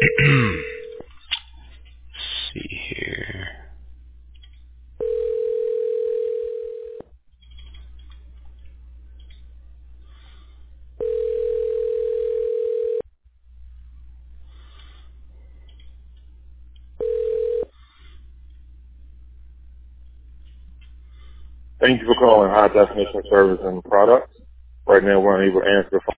see here. Thank you for calling High Definition Service and Products. Right now, we're unable to answer the phone.